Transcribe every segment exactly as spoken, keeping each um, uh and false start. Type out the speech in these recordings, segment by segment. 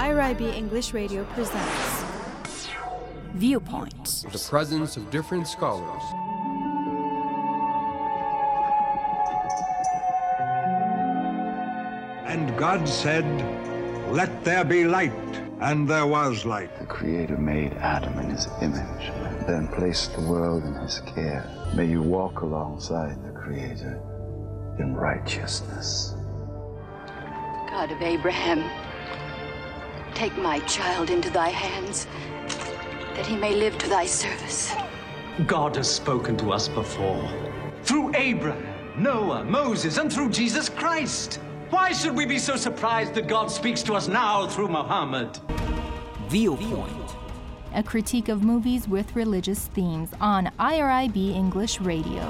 I R I B English Radio presents Viewpoint. The presence of different scholars. And God said, "Let there be light," and there was light. The Creator made Adam in his image, and then placed the world in his care. May you walk alongside the Creator in righteousness. God of Abraham, take my child into thy hands, that he may live to thy service. God has spoken to us before, through Abraham, Noah, Moses, and through Jesus Christ. Why should we be so surprised that God speaks to us now through Muhammad? Viewpoint, a critique of movies with religious themes on I R I B English Radio.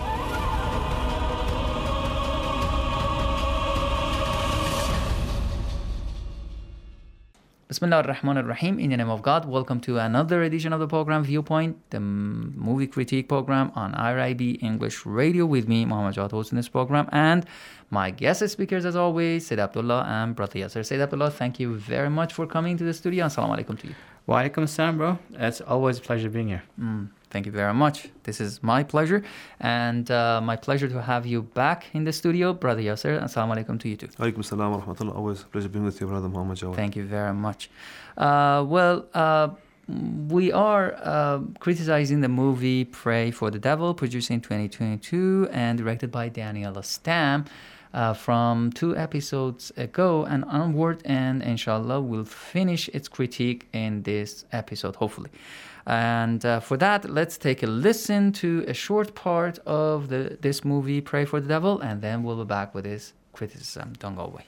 Bismillah ar-Rahman ar-Rahim. In the name of God, welcome to another edition of the program Viewpoint, the m- movie critique program on I R I B English Radio, with me, Muhammad Jawad, hosting this program, and my guest speakers, as always, Sayyid Abdullah and Brother Yasser. Sayyid Abdullah, thank you very much for coming to the studio. Assalamu alaikum to you. Wa alaikum assalam, bro. It's always a pleasure being here. Mm, thank you very much. This is my pleasure, and uh, my pleasure to have you back in the studio. Brother Yasser, assalamu alaikum to you too. Alaikum assalam wa rahmatullah. Always a pleasure being with you, Brother Muhammad Jawad. Thank you very much. Uh, well, uh, we are uh, criticizing the movie Pray for the Devil, produced in twenty twenty-two and directed by Daniel Stam. Uh, from two episodes ago and onward, and inshallah we'll finish its critique in this episode, hopefully. And uh, for that, let's take a listen to a short part of the this movie, Pray for the Devil, and then we'll be back with his criticism. Don't go away.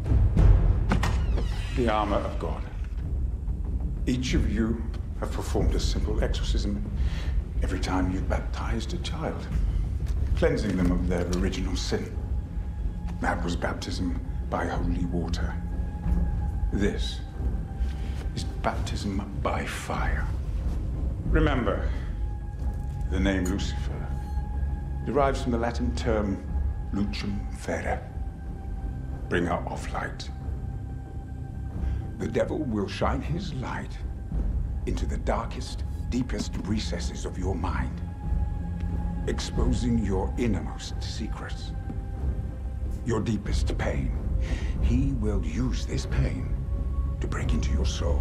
The armor of God. Each of you have performed a simple exorcism every time you baptized a child, cleansing them of their original sin. That was baptism by holy water. This is baptism by fire. Remember, the name Lucifer derives from the Latin term lucem fere, bringer of light. The devil will shine his light into the darkest, deepest recesses of your mind, exposing your innermost secrets, your deepest pain. He will use this pain to break into your soul.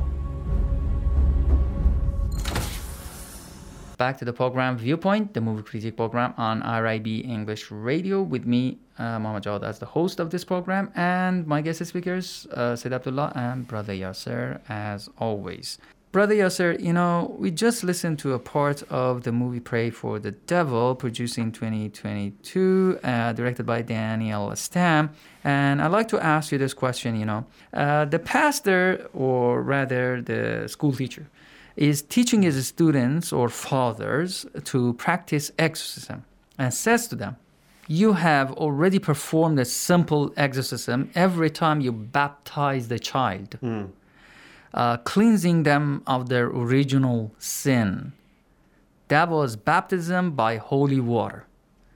Back to the program Viewpoint, the movie critique program on I R I B English Radio, with me, uh, Muhammad Jawad, as the host of this program, and my guest speakers, uh, Sayyid Abdullah and Brother Yasser, as always. Brother Yasser, you know, we just listened to a part of the movie Pray for the Devil, produced in twenty twenty-two, uh, directed by Daniel Stam. And I'd like to ask you this question, you know. Uh, the pastor, or rather the school teacher, is teaching his students or fathers to practice exorcism and says to them, you have already performed a simple exorcism every time you baptize the child. Mm. Uh, cleansing them of their original sin. That was baptism by holy water.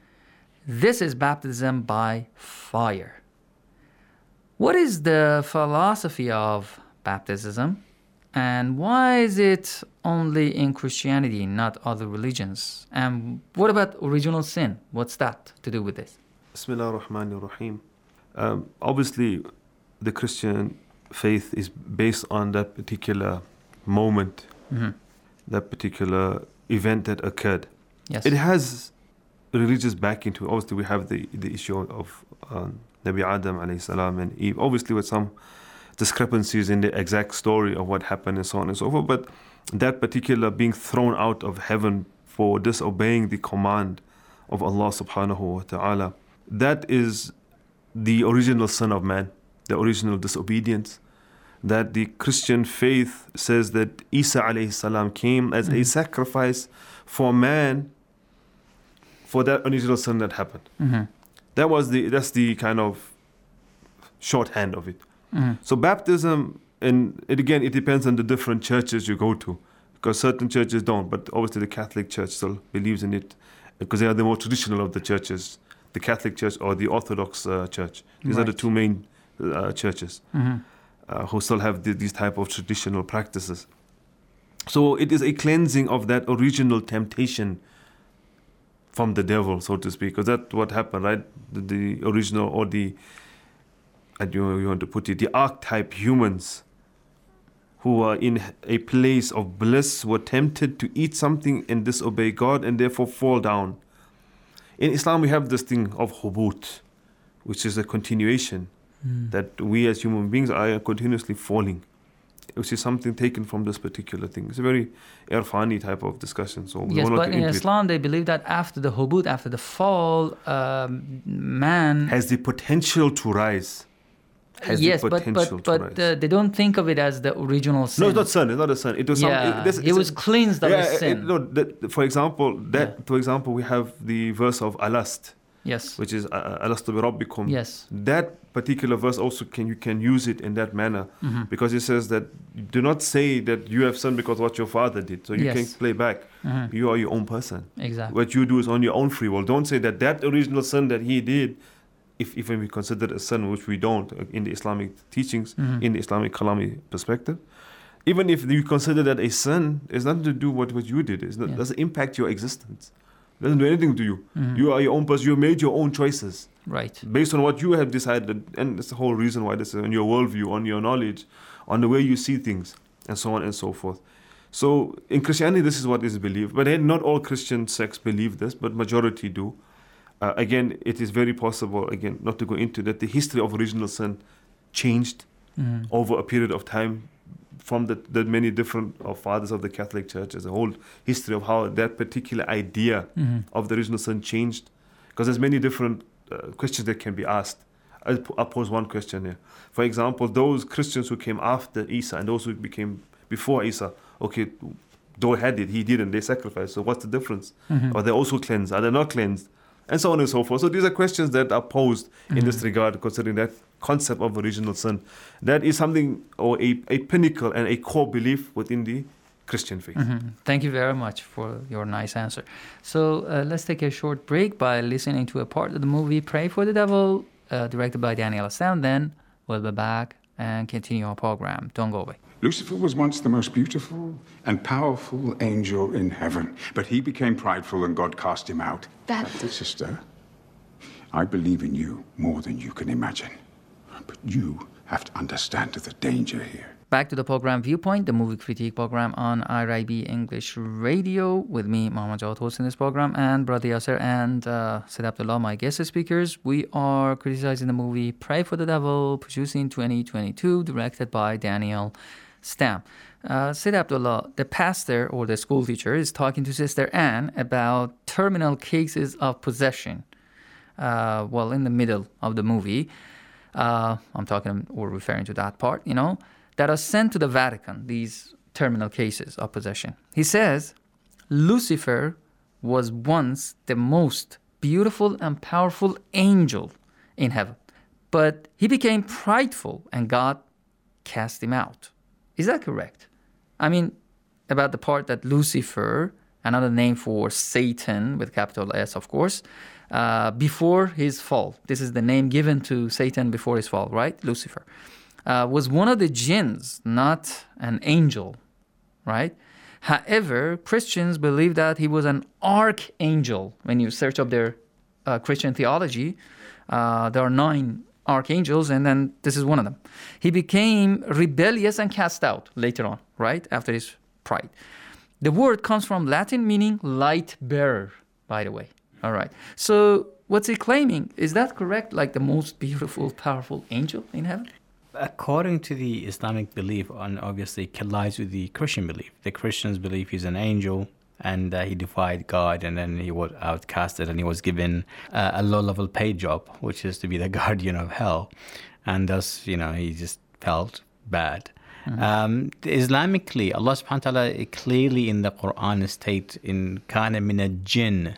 This is baptism by fire. What is the philosophy of baptism, and why is it only in Christianity, not other religions? And what about original sin? What's that to do with this? Bismillah ar-Rahman ar-Rahim. Um, obviously, the Christian faith is based on that particular moment, mm-hmm. that particular event that occurred. Yes. It has religious backing to it. Obviously, we have the, the issue of uh, Nabi Adam alayhi salam and Eve, obviously with some discrepancies in the exact story of what happened and so on and so forth, but that particular being thrown out of heaven for disobeying the command of Allah subhanahu wa ta'ala, that is the original sin of man, the original disobedience. That the Christian faith says that Isa alayhi salam came as mm-hmm. a sacrifice for man for that original sin that happened. Mm-hmm. That was the that's the kind of shorthand of it. Mm-hmm. So baptism, and it, again, it depends on the different churches you go to, because certain churches don't, but obviously the Catholic Church still believes in it, because they are the more traditional of the churches, the Catholic Church or the Orthodox uh, Church. These right. are the two main uh, churches. Mm-hmm. uh, who still have the, these type of traditional practices. So it is a cleansing of that original temptation from the devil, so to speak, because that's what happened, right? The, the original, or the, I don't know how you want to put it, the archetype humans who are in a place of bliss were tempted to eat something and disobey God and therefore fall down. In Islam, we have this thing of hubut, which is a continuation, mm. that we as human beings are continuously falling, which is something taken from this particular thing. It's a very irfani type of discussion. So we yes, want but to in Islam, it. they believe that after the hubut, after the fall, um, man has the potential to rise. Has yes, the but potential but, but uh, they don't think of it as the original sin. No, it's not sin. It's not a sin. It was yeah, some. It, this, it was a, cleansed of yeah, a sin. It, no, that, for example, that yeah. for example, we have the verse of Alast. Yes. Which is Alastu bi Rabbikum. Yes. That particular verse also can you can use it in that manner, mm-hmm. because it says that do not say that you have sinned because of what your father did. So you yes. can play back. Mm-hmm. You are your own person. Exactly. What you do is on your own free will. Don't say that that original sin that he did, if even we consider it a sin, which we don't in the Islamic teachings, mm-hmm. in the Islamic Kalami perspective, even if you consider that a sin, it's nothing to do with what you did. It yeah. doesn't impact your existence. It doesn't do anything to you. Mm-hmm. You are your own person. You made your own choices. Right. Based on what you have decided. And that's the whole reason why this is on your worldview, on your knowledge, on the way you see things, and so on and so forth. So in Christianity, this is what is believed. But not all Christian sects believe this, but majority do. Uh, again, it is very possible, again, not to go into that, the history of original sin changed mm-hmm. over a period of time from the, the many different uh, fathers of the Catholic Church. As a whole history of how that particular idea mm-hmm. of the original sin changed. Because there's many different uh, questions that can be asked. I'll, I'll pose one question here. For example, those Christians who came after Isa and those who became before Isa, okay, Though had it, he didn't, they sacrificed. So what's the difference? Mm-hmm. Are they also cleansed? Are they not cleansed? And so on and so forth. So these are questions that are posed mm-hmm. in this regard, considering that concept of original sin. That is something, or a, a pinnacle and a core belief within the Christian faith. Mm-hmm. Thank you very much for your nice answer. So uh, let's take a short break by listening to a part of the movie Pray for the Devil, uh, directed by Daniel Astam. Then we'll be back and continue our program. Don't go away. Lucifer was once the most beautiful and powerful angel in heaven, but he became prideful and God cast him out. That... Sister, I believe in you more than you can imagine, but you have to understand the danger here. Back to the program Viewpoint, the movie critique program on I R I B English Radio, with me, Mohammad Jawad, hosting this program, and Brother Yasser and uh, Said Abdullah, my guest speakers. We are criticizing the movie Pray for the Devil, produced in twenty twenty-two, directed by Daniel Stam. Uh, Said Abdullah, the pastor or the school teacher, is talking to Sister Anne about terminal cases of possession. Uh, well, in the middle of the movie, uh, I'm talking or referring to that part, you know, that are sent to the Vatican, these terminal cases of possession. He says, Lucifer was once the most beautiful and powerful angel in heaven, but he became prideful and God cast him out. Is that correct? I mean, about the part that Lucifer, another name for Satan, with capital S, of course, uh, before his fall. This is the name given to Satan before his fall, right? Lucifer. Uh, was one of the jinns, not an angel, right? However, Christians believe that he was an archangel. When you search up their uh, Christian theology, uh, there are nine archangels, and then this is one of them. He became rebellious and cast out later on, right? After his pride. The word comes from Latin meaning light bearer, by the way. All right. So what's he claiming? Is that correct? Like the most beautiful, powerful angel in heaven? According to the Islamic belief, and obviously collides with the Christian belief. The Christians believe he's an angel, and uh, he defied God, and then he was outcasted, and he was given uh, a low-level paid job, which is to be the guardian of hell. And thus, you know, he just felt bad. Mm-hmm. Um, Islamically, Allah subhanahu wa ta'ala clearly in the Quran states in kana min al-jinn,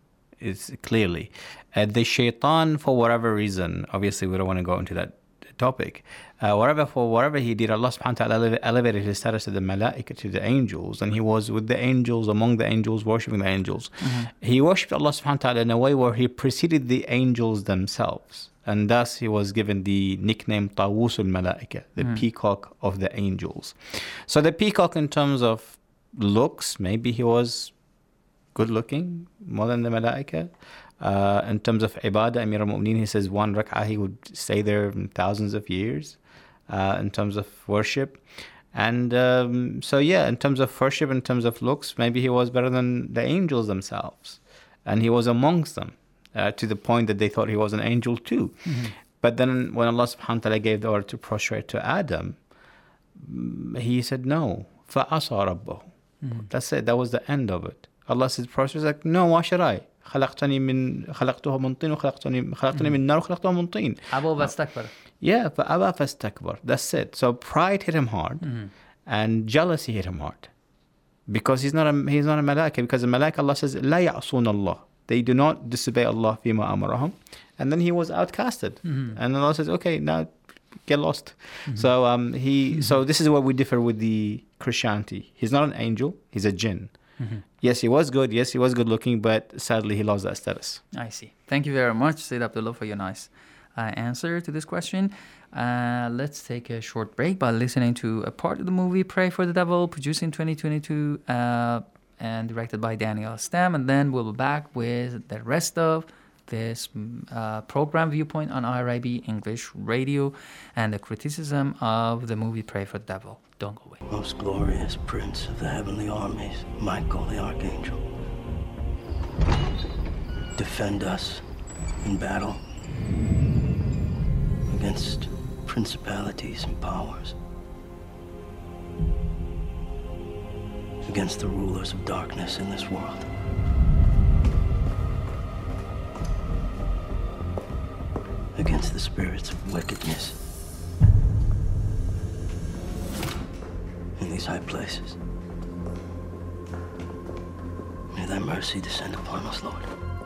it's clearly. Uh, the shaitan, for whatever reason, obviously we don't want to go into that topic, uh, whatever for whatever he did, Allah subhanahu wa ta'ala elevated his status to the malaika, to the angels, and he was with the angels, among the angels, worshipping the angels. Mm-hmm. He worshipped Allah subhanahu wa ta'ala in a way where he preceded the angels themselves. And thus he was given the nickname Tawus al-Malaika, the Mm. peacock of the angels. So the peacock in terms of looks, maybe he was good looking more than the Malaika. Uh, in terms of ibadah, Amir al-Mu'mineen, he says one rak'ah he would stay there thousands of years uh, in terms of worship. And um, so yeah, in terms of worship, in terms of looks, maybe he was better than the angels themselves. And he was amongst them. Uh, to the point that they thought he was an angel too. Mm-hmm. But then when Allah subhanahu wa ta'ala gave the order to prostrate to Adam, he said no. فَأَصَى رَبَّهُ. Mm-hmm. That's it. That was the end of it. Allah said prostrate. Like, no, why should I? خلقتني من خلقته من طين وخلقتني خلقتني من نار وخلقته من طين. أبى واستكبر. Yeah, فأبى فاستكبر. That's it. So pride hit him hard, Mm-hmm. and jealousy hit him hard, because he's not a he's not a malaika. Because a malaika, Allah says لا يعصون الله. They do not disobey Allah فيما أمرهم. And then he was outcasted. Mm-hmm. And Allah says, okay, now get lost. Mm-hmm. So um, he. Mm-hmm. So this is where we differ with the Christianity. He's not an angel. He's a jinn. Mm-hmm. Yes, he was good. Yes, he was good looking. But sadly, he lost that status. I see. Thank you very much, Sayyid Abdullah, for your nice uh, answer to this question. Uh, let's take a short break by listening to a part of the movie Pray for the Devil, produced in twenty twenty-two. Uh, and directed by Daniel Stam, and then we'll be back with the rest of this uh, program Viewpoint on I R I B English Radio and the criticism of the movie Pray for the Devil. Don't go away. Most glorious Prince of the heavenly armies, Michael the Archangel, defend us in battle against principalities and powers, against the rulers of darkness in this world. Against the spirits of wickedness in these high places. May thy mercy descend upon us, Lord.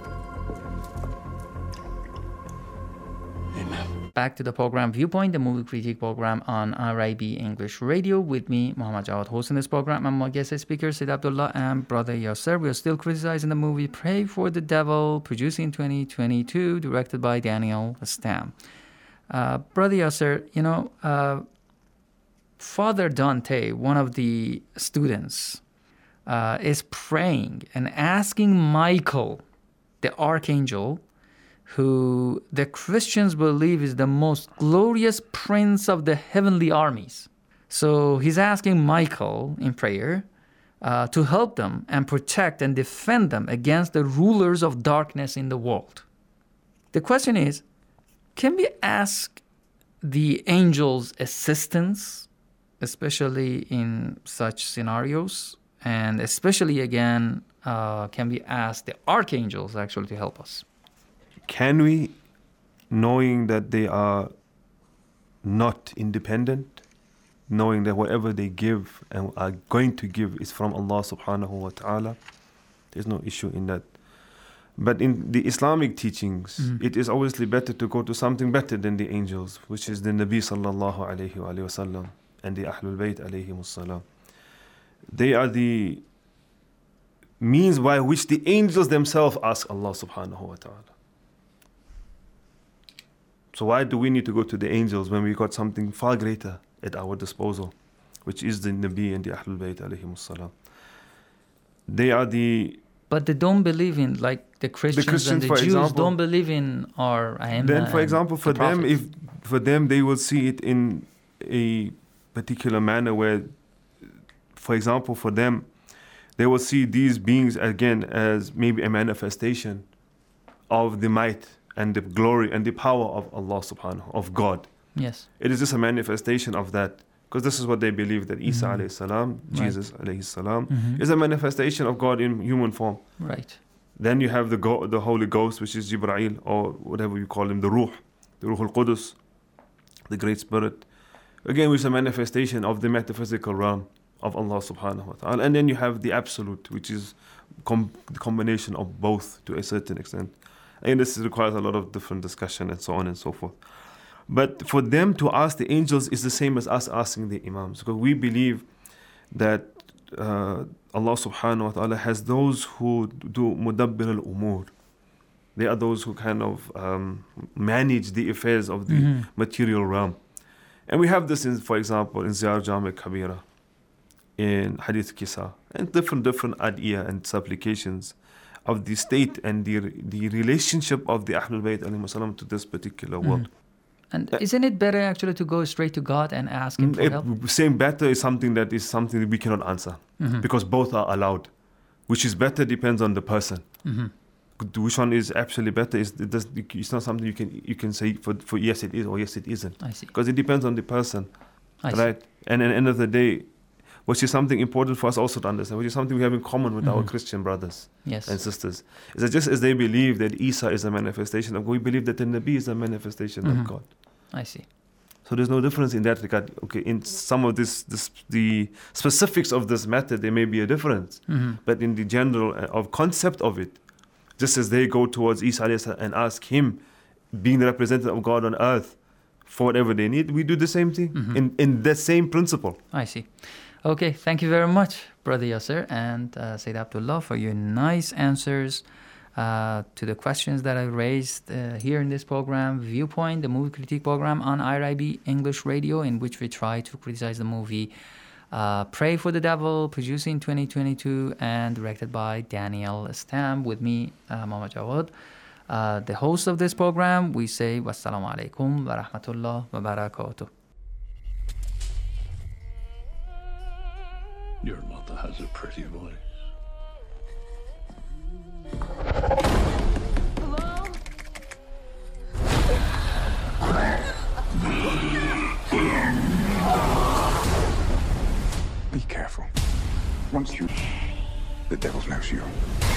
Amen. Back to the program Viewpoint, the movie critique program on I R I B English Radio, with me, Muhammad Jawad, hosting this program, and my guest speakers, Sayyid Abdullah and Brother Yasser. We are still criticizing the movie Pray for the Devil, produced in twenty twenty-two, directed by Daniel Stam. Uh, Brother Yasser, you know, uh, Father Dante, one of the students, uh, is praying and asking Michael, the archangel, who the Christians believe is the most glorious prince of the heavenly armies. So he's asking Michael in prayer uh, to help them and protect and defend them against the rulers of darkness in the world. The question is, can we ask the angels assistance, especially in such scenarios? And especially, again, uh, can we ask the archangels actually to help us? Can we, knowing that they are not independent, knowing that whatever they give and are going to give is from Allah subhanahu wa ta'ala, there's no issue in that. But in the Islamic teachings, mm-hmm. it is obviously better to go to something better than the angels, which is the Nabi sallallahu alayhi wa sallam and the Ahlul Bayt alayhimus salam. They are the means by which the angels themselves ask Allah subhanahu wa ta'ala. So why do we need to go to the angels when we got something far greater at our disposal, which is the Nabi and the Ahlul Bayt alayhimus salam? They are the... But they don't believe in, like the Christians, the Christians and the Jews example, don't believe in our Aimma. Then, for example, for the them, if for them, they will see it in a particular manner where, for example, for them, they will see these beings again as maybe a manifestation of the might and the glory and the power of Allah subhanahu, of God. Yes. It is just a manifestation of that. Because this is what they believe, that Isa mm-hmm. alayhi salam, Jesus right. alayhi salam, mm-hmm. is a manifestation of God in human form. Right. Then you have the go- the Holy Ghost, which is Jibreel, or whatever you call him, the Ruh, the Ruh al-Qudus, the Great Spirit. Again, which is a manifestation of the metaphysical realm of Allah subhanahu wa ta'ala. And then you have the Absolute, which is com- the combination of both to a certain extent. And this requires a lot of different discussion and so on and so forth. But for them to ask the angels is the same as us asking the imams. Because we believe that uh, Allah subhanahu wa ta'ala has those who do mudabbir al-umur. They are those who kind of um, manage the affairs of the Mm-hmm. material realm. And we have this, in, for example, in Ziyar Jami Kabira, in Hadith Kisa, and different different adiyah and supplications of the state and the the relationship of the Ahlul Bayt alayhi salam to this particular Mm-hmm. world. And isn't it better actually to go straight to God and ask Him for It- help? saying better is something that is something that we cannot answer Mhm. because both are allowed. Which is better depends on the person. Mhm. Which one is actually better is it does, it's not something you can you can say for, for yes it is or yes it isn't. I see. Because it depends on the person, I see. right? And at the end of the day, which is something important for us also to understand, which is something we have in common with our Mhm. Christian brothers Yes. and sisters, is that just as they believe that Isa is a manifestation of God, we believe that the Nabi is a manifestation Mhm. of God. I see. So there's no difference in that regard. Okay, in some of this, this the specifics of this matter, there may be a difference, Mhm. but in the general uh, of concept of it, just as they go towards Isa alayhi salam and ask him, being the representative of God on earth, for whatever they need, we do the same thing Mhm. in in the same principle. I see. Okay, thank you very much, Brother Yasser and uh, Sayyid Abdullah, for your nice answers uh, to the questions that I raised uh, here in this program, Viewpoint, the movie critique program on I R I B English Radio, in which we try to criticize the movie uh, Pray for the Devil, produced in twenty twenty-two and directed by Daniel Stam, with me, uh, Muhammad Jawad. Uh, the host of this program, we say wassalamu alaikum wa rahmatullah wa barakatuh. Your mother has a pretty voice. Be careful. Once you... the devil knows you.